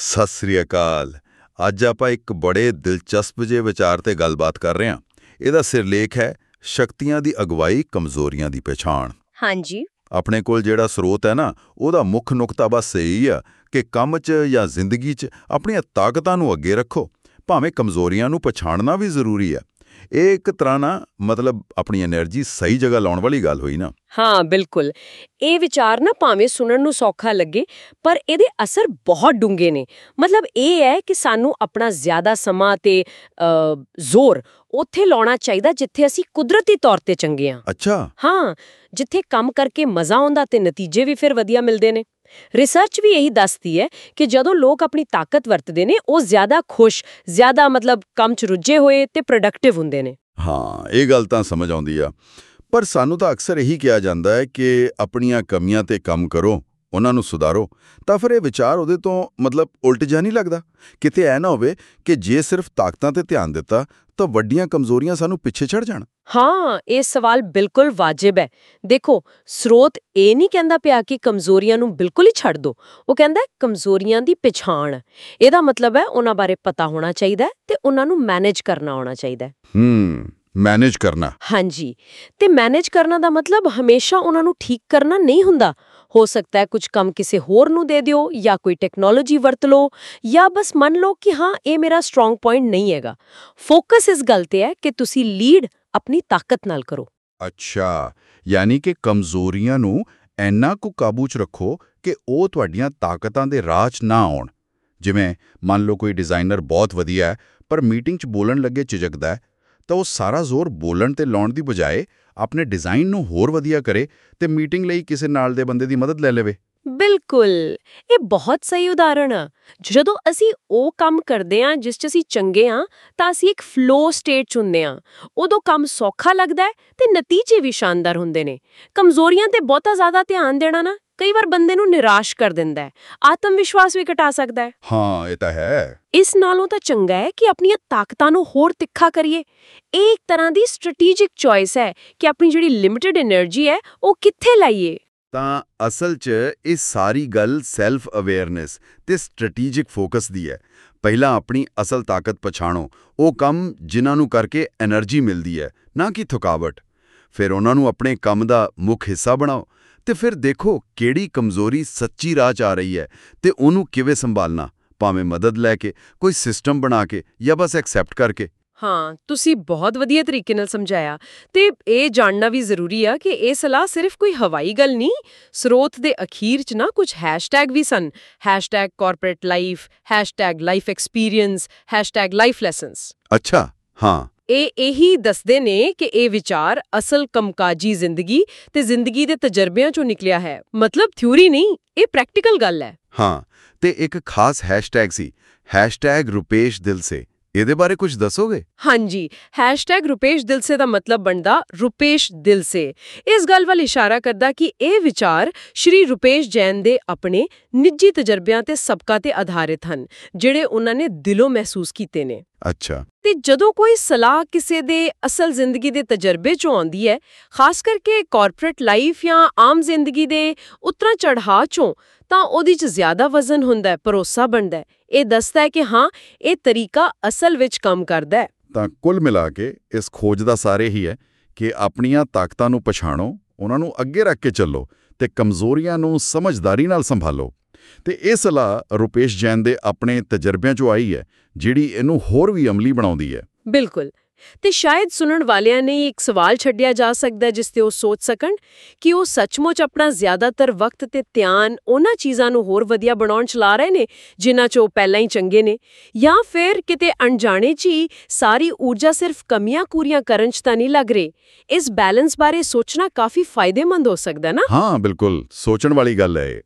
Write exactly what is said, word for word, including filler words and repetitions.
ਸਤਿ ਸ੍ਰੀ ਅਕਾਲ। ਅੱਜ ਆਪਾਂ ਇੱਕ ਬੜੇ ਦਿਲਚਸਪ ਜਿਹੇ ਵਿਚਾਰ ਤੇ ਗੱਲਬਾਤ ਕਰ ਰਹੇ ਹਾਂ। ਇਹਦਾ ਸਿਰਲੇਖ ਹੈ ਸ਼ਕਤੀਆਂ ਦੀ ਅਗਵਾਈ, ਕਮਜ਼ੋਰੀਆਂ ਦੀ ਪਛਾਣ। ਹਾਂਜੀ। ਆਪਣੇ ਕੋਲ ਜਿਹੜਾ ਸਰੋਤ ਹੈ ਨਾ, ਉਹਦਾ ਮੁੱਖ ਨੁਕਤਾ ਬਸ ਇਹੀ ਆ ਕਿ ਕੰਮ 'ਚ ਜਾਂ ਜ਼ਿੰਦਗੀ 'ਚ ਆਪਣੀਆਂ ਤਾਕਤਾਂ ਨੂੰ ਅੱਗੇ ਰੱਖੋ, ਭਾਵੇਂ ਕਮਜ਼ੋਰੀਆਂ ਨੂੰ ਪਛਾਣਨਾ ਵੀ ਜ਼ਰੂਰੀ ਹੈ। ਇਹ ਇੱਕ ਤਰ੍ਹਾਂ ਨਾ ਮਤਲਬ ਆਪਣੀ એનર્ਜੀ ਸਹੀ ਜਗ੍ਹਾ ਲਾਉਣ ਵਾਲੀ ਗੱਲ ਹੋਈ ਨਾ। ਹਾਂ, ਬਿਲਕੁਲ। ਇਹ ਵਿਚਾਰ ਨਾ ਭਾਵੇਂ ਸੁਣਨ ਨੂੰ ਸੌਖਾ ਲੱਗੇ, ਪਰ ਇਹਦੇ ਅਸਰ ਬਹੁਤ ਡੂੰਘੇ ਨੇ। ਮਤਲਬ ਇਹ ਹੈ ਕਿ ਸਾਨੂੰ ਆਪਣਾ ਜ਼ਿਆਦਾ ਸਮਾਂ ਤੇ ਅ, ਜ਼ੋਰ ਉੱਥੇ ਲਾਉਣਾ ਚਾਹੀਦਾ ਜਿੱਥੇ ਅਸੀਂ ਕੁਦਰਤੀ ਤੌਰ ਤੇ ਚੰਗੇ ਹਾਂ। ਅੱਛਾ। ਹਾਂ, ਜਿੱਥੇ ਕੰਮ ਕਰਕੇ ਮਜ਼ਾ ਆਉਂਦਾ ਤੇ ਨਤੀਜੇ ਵੀ ਫਿਰ ਵਧੀਆ ਮਿਲਦੇ ਨੇ। ਰਿਸਰਚ ਵੀ ਇਹੀ ਦੱਸਦੀ ਹੈ ਕਿ ਜਦੋਂ ਲੋਕ ਆਪਣੀ ਤਾਕਤ ਵਰਤਦੇ ਨੇ, ਉਹ ਜ਼ਿਆਦਾ ਖੁਸ਼, ਜ਼ਿਆਦਾ ਮਤਲਬ ਕੰਮ 'ਚ ਰੁੱਝੇ ਹੋਏ ਤੇ ਪ੍ਰੋਡਕਟਿਵ ਹੁੰਦੇ ਨੇ। ਹਾਂ, ਇਹ ਗੱਲ ਤਾਂ ਸਮਝ ਆਉਂਦੀ ਆ। ਪਰ ਸਾਨੂੰ ਤਾਂ ਅਕਸਰ ਇਹੀ ਕਿਹਾ ਜਾਂਦਾ ਹੈ ਕਿ ਆਪਣੀਆਂ ਕਮੀਆਂ ਤੇ ਕੰਮ ਕਰੋ, ਉਹਨਾਂ ਨੂੰ ਸੁਧਾਰੋ। ਤਾਂ ਫਿਰ ਇਹ ਵਿਚਾਰ ਉਹਦੇ ਤੋਂ ਮਤਲਬ ਉਲਟ ਜਿਹਾ ਨਹੀਂ ਲੱਗਦਾ? ਕਿਤੇ ਐ ਨਾ ਹੋਵੇ ਕਿ ਜੇ ਸਿਰਫ ਤਾਕਤਾਂ ਤੇ ਧਿਆਨ ਦਿੱਤਾ ਤਾਂ ਵੱਡੀਆਂ ਕਮਜ਼ੋਰੀਆਂ ਸਾਨੂੰ ਪਿੱਛੇ ਛੱਡ ਜਾਣ। ਹਾਂ, ਇਹ ਸਵਾਲ ਬਿਲਕੁਲ ਵਾਜਿਬ ਹੈ। ਦੇਖੋ, ਸਰੋਤ ਇਹ ਨਹੀਂ ਕਹਿੰਦਾ ਪਿਆ ਕਿ ਕਮਜ਼ੋਰੀਆਂ ਨੂੰ ਬਿਲਕੁਲ ਹੀ ਛੱਡ ਦਿਓ। ਉਹ ਕਹਿੰਦਾ ਕਮਜ਼ੋਰੀਆਂ ਦੀ ਪਛਾਣ। ਇਹਦਾ ਮਤਲਬ ਹੈ ਉਹਨਾਂ ਬਾਰੇ ਪਤਾ ਹੋਣਾ ਚਾਹੀਦਾ ਤੇ ਉਹਨਾਂ ਨੂੰ ਮੈਨੇਜ ਕਰਨਾ ਆਉਣਾ ਚਾਹੀਦਾ। ਹੂੰ, ਮੈਨੇਜ ਕਰਨਾ। ਹਾਂਜੀ, ਤੇ ਮੈਨੇਜ ਕਰਨਾ ਦਾ ਮਤਲਬ ਹਮੇਸ਼ਾ ਉਹਨਾਂ ਨੂੰ ਠੀਕ ਕਰਨਾ ਨਹੀਂ ਹੁੰਦਾ। ਹੋ ਸਕਦਾ ਹੈ ਕੁਝ ਕੰਮ ਕਿਸੇ ਹੋਰ ਨੂੰ ਦੇ ਦਿਓ, ਜਾਂ ਕੋਈ ਟੈਕਨੋਲੋਜੀ ਵਰਤ ਲਓ, ਜਾਂ ਬਸ ਮੰਨ ਲਓ ਕਿ ਹਾਂ, ਇਹ ਮੇਰਾ ਸਟਰੋਂਗ ਪੁਆਇੰਟ ਨਹੀਂ ਹੈਗਾ। ਫੋਕਸ ਇਸ ਗੱਲ ਤੇ ਹੈ ਕਿ ਤੁਸੀਂ ਲੀਡ ਆਪਣੀ ਤਾਕਤ ਨਾਲ ਕਰੋ। ਅੱਛਾ, ਯਾਨੀ ਕਿ ਕਮਜ਼ੋਰੀਆਂ ਨੂੰ ਇੰਨਾ ਕੁ ਕਾਬੂ 'ਚ ਰੱਖੋ ਕਿ ਉਹ ਤੁਹਾਡੀਆਂ ਤਾਕਤਾਂ ਦੇ ਰਾਹ 'ਚ ਨਾ ਆਉਣ। ਜਿਵੇਂ ਮੰਨ ਲਓ ਕੋਈ ਡਿਜ਼ਾਈਨਰ ਬਹੁਤ ਵਧੀਆ ਹੈ, ਪਰ ਮੀਟਿੰਗ 'ਚ ਬੋਲਣ ਲੱਗੇ ਝਿਜਕਦਾ ਹੈ, ਤਾਂ ਉਹ ਸਾਰਾ ਜ਼ੋਰ ਬੋਲਣ ਤੇ ਲਾਉਣ ਦੀ ਬਜਾਏ ਆਪਣੇ ਡਿਜ਼ਾਈਨ ਨੂੰ ਹੋਰ ਵਧੀਆ ਕਰੇ ਤੇ ਮੀਟਿੰਗ ਲਈ ਕਿਸੇ ਨਾਲ ਦੇ ਬੰਦੇ ਦੀ ਮਦਦ ਲੈ ਲਵੇ। ਬਿਲਕੁਲ, ਇਹ ਬਹੁਤ ਸਹੀ ਉਦਾਹਰਣ ਆ। ਜਦੋਂ ਅਸੀਂ ਉਹ ਕੰਮ ਕਰਦੇ ਹਾਂ ਜਿਸ 'ਚ ਅਸੀਂ ਚੰਗੇ ਹਾਂ, ਤਾਂ ਅਸੀਂ ਇੱਕ ਫਲੋ ਸਟੇਟ 'ਚ ਹੁੰਦੇ ਹਾਂ। ਉਦੋਂ ਕੰਮ ਸੌਖਾ ਲੱਗਦਾ ਹੈ ਤੇ ਨਤੀਜੇ ਵੀ ਸ਼ਾਨਦਾਰ ਹੁੰਦੇ ਨੇ। ਕਮਜ਼ੋਰੀਆਂ ਤੇ ਬਹੁਤਾ ਜ਼ਿਆਦਾ ਧਿਆਨ ਦੇਣਾ ਨਾ ਕਈ ਵਾਰ ਬੰਦੇ ਨੂੰ ਨਿਰਾਸ਼ ਕਰ ਦਿੰਦਾ ਹੈ, ਆਤਮ ਵਿਸ਼ਵਾਸ ਵੀ ਘਟਾ ਸਕਦਾ ਹੈ। ਹਾਂ, ਇਹ ਤਾਂ ਹੈ। ਇਸ ਨਾਲੋਂ ਤਾਂ ਚੰਗਾ ਹੈ ਕਿ ਆਪਣੀਆਂ ਤਾਕਤਾਂ ਨੂੰ ਹੋਰ ਤਿੱਖਾ ਕਰੀਏ। ਇਹ ਇੱਕ ਤਰ੍ਹਾਂ ਦੀ ਸਟ੍ਰੈਟੇਜਿਕ ਚੋਇਸ ਹੈ ਕਿ ਆਪਣੀ ਜਿਹੜੀ ਲਿਮਿਟਿਡ એનર્ਜੀ ਹੈ ਉਹ ਕਿੱਥੇ ਲਾਈਏ। ਤਾਂ ਅਸਲ 'ਚ ਇਹ ਸਾਰੀ ਗੱਲ ਸੈਲਫ ਅਵੇਅਰਨੈਸ ਤੇ ਸਟ੍ਰੈਟੇਜਿਕ ਫੋਕਸ ਦੀ ਹੈ। ਪਹਿਲਾਂ ਆਪਣੀ ਅਸਲ ਤਾਕਤ ਪਛਾਣੋ, ਉਹ ਕੰਮ ਜਿਨ੍ਹਾਂ ਨੂੰ ਕਰਕੇ એનર્ਜੀ ਮਿਲਦੀ ਹੈ, ਨਾ ਕਿ ਥਕਾਵਟ। ਫਿਰ ਉਹਨਾਂ ਨੂੰ ਆਪਣੇ ਕੰਮ ਦਾ ਮੁੱਖ ਹਿੱਸਾ ਬਣਾਓ ਤੇ ਫਿਰ ਦੇਖੋ ਕਿਹੜੀ ਕਮਜ਼ੋਰੀ ਸੱਚੀ ਰਾਹ 'ਚ ਆ ਰਹੀ ਹੈ ਤੇ ਉਹਨੂੰ ਕਿਵੇਂ ਸੰਭਾਲਣਾ, ਭਾਵੇਂ ਮਦਦ ਲੈ ਕੇ, ਕੋਈ ਸਿਸਟਮ ਬਣਾ ਕੇ, ਜਾਂ ਬਸ ਐਕਸੈਪਟ ਕਰਕੇ। ਹਾਂ, ਤੁਸੀਂ ਬਹੁਤ ਵਧੀਆ ਤਰੀਕੇ ਨਾਲ ਸਮਝਾਇਆ। ਤੇ ਇਹ ਜਾਣਨਾ ਵੀ ਜ਼ਰੂਰੀ ਆ ਕਿ ਇਹ ਸਲਾਹ ਸਿਰਫ ਕੋਈ ਹਵਾਈ ਗੱਲ ਨਹੀਂ। ਸਰੋਤ ਦੇ ਅਖੀਰ 'ਚ ਨਾ ਕੁਝ ਹੈਸ਼ਟੈਗ ਵੀ ਸਨ। Hashtag corporate life, hashtag life experience, hashtag life lessons. ਅੱਛਾ, ਹਾਂ। ਇਹ ਇਹੀ ਦੱਸਦੇ ਨੇ ਕਿ ਇਹ ਵਿਚਾਰ ਅਸਲ ਕੰਮਕਾਜੀ ਜ਼ਿੰਦਗੀ ਤੇ ਜ਼ਿੰਦਗੀ ਦੇ ਤਜਰਬਿਆਂ 'ਚੋਂ ਨਿਕਲਿਆ ਹੈ। ਮਤਲਬ ਥਿਊਰੀ ਨਹੀਂ, ਇਹ ਪ੍ਰੈਕਟੀਕਲ ਗੱਲ ਹੈ। ਹਾਂ, ਤੇ ਇੱਕ ਖਾਸ ਹੈਸ਼ਟੈਗ ਸੀ, ਹੈਸ਼ਟੈਗ ਰੁਪੇਸ਼ ਦਿਲ ਸੇ। ਇਹਦੇ ਬਾਰੇ ਕੁਝ ਦੱਸੋਗੇ? ਹਾਂਜੀ, ਹੈਸ਼ਟੈਗ ਰੁਪੇਸ਼ ਦਿਲ ਸੇ ਦਾ ਮਤਲਬ ਬਣਦਾ ਰੁਪੇਸ਼ ਦਿਲ ਸੇ। ਇਸ ਗੱਲ ਵੱਲ ਇਸ਼ਾਰਾ ਕਰਦਾ ਕਿ ਇਹ ਵਿਚਾਰ ਸ਼੍ਰੀ ਰੁਪੇਸ਼ ਜੈਨ ਦੇ ਆਪਣੇ ਨਿੱਜੀ ਤਜਰਬਿਆਂ ਤੇ ਸਬਕਾਂ ਤੇ ਆਧਾਰਿਤ ਹਨ, ਜਿਹੜੇ ਉਹਨਾਂ ਨੇ ਦਿਲੋਂ ਮਹਿਸੂਸ ਕੀਤੇ ਨੇ। ਅੱਛਾ। ਤੇ ਜਦੋਂ ਕੋਈ ਸਲਾਹ ਕਿਸੇ ਦੇ ਅਸਲ ਜ਼ਿੰਦਗੀ ਦੇ ਤਜਰਬੇ 'ਚੋਂ ਆਉਂਦੀ ਹੈ, ਖਾਸ ਕਰਕੇ ਕਾਰਪੋਰੇਟ ਲਾਈਫ ਜਾਂ ਆਮ ਜ਼ਿੰਦਗੀ ਦੇ ਉਤਰਾਂ ਚੜ੍ਹਾਅ 'ਚੋਂ, ਤਾਂ ਉਹਦੇ 'ਚ ਜ਼ਿਆਦਾ ਵਜ਼ਨ ਹੁੰਦਾ ਹੈ, ਭਰੋਸਾ ਬਣਦਾ ਹੈ। ਇਹ ਦੱਸਦਾ ਹੈ ਕਿ ਹਾਂ, ਇਹ ਤਰੀਕਾ ਅਸਲ ਵਿੱਚ ਕੰਮ ਕਰਦਾ ਹੈ। ਤਾਂ ਕੁੱਲ ਮਿਲਾ ਕੇ ਇਸ ਖੋਜ ਦਾ ਸਾਰ ਇਹੀ ਹੈ ਕਿ ਆਪਣੀਆਂ ਤਾਕਤਾਂ ਨੂੰ ਪਛਾਣੋ, ਉਹਨਾਂ ਨੂੰ ਅੱਗੇ ਰੱਖ ਕੇ ਚੱਲੋ ਤੇ ਕਮਜ਼ੋਰੀਆਂ ਨੂੰ ਸਮਝਦਾਰੀ ਨਾਲ ਸੰਭਾਲੋ। ਤੇ ਇਹ ਸਲਾਹ ਰੁਪੇਸ਼ ਜੈਨ ਦੇ ਆਪਣੇ ਤਜਰਬਿਆਂ 'ਚੋਂ ਆਈ ਹੈ, ਜਿਹੜੀ ਇਹਨੂੰ ਹੋਰ ਵੀ ਅਮਲੀ ਬਣਾਉਂਦੀ ਹੈ। ਬਿਲਕੁਲ। ਤੇ ਸ਼ਾਇਦ ਸੁਣਨ ਵਾਲਿਆਂ ਨੇ ਇੱਕ ਸਵਾਲ ਛੱਡਿਆ ਜਾ ਸਕਦਾ ਜਿਸ ਤੇ ਉਹ ਸੋਚ ਸਕਣ ਕਿ ਉਹ ਸੱਚਮੁੱਚ ਆਪਣਾ ਜ਼ਿਆਦਾਤਰ ਵਕਤ ਤੇ ਧਿਆਨ ਉਹਨਾਂ ਚੀਜ਼ਾਂ ਨੂੰ ਹੋਰ ਵਧੀਆ ਬਣਾਉਣ 'ਚ ਲਾ ਰਹੇ ਨੇ ਜਿਨ੍ਹਾਂ 'ਚ ਉਹ ਪਹਿਲਾਂ ਹੀ ਚੰਗੇ ਨੇ, ਜਾਂ ਫਿਰ ਕਿਤੇ ਅਣਜਾਣੇ 'ਚ ਹੀ ਸਾਰੀ ਊਰਜਾ ਸਿਰਫ ਕਮੀਆਂ ਪੂਰੀਆਂ ਕਰਨ 'ਚ ਤਾਂ ਨਹੀਂ ਲੱਗ ਰਹੀ। ਇਸ ਬੈਲੈਂਸ ਬਾਰੇ ਸੋਚਣਾ ਕਾਫੀ ਫਾਇਦੇਮੰਦ ਹੋ ਸਕਦਾ ਨਾ। ਹਾਂ, ਬਿਲਕੁਲ ਸੋਚਣ ਵਾਲੀ ਗੱਲ ਹੈ।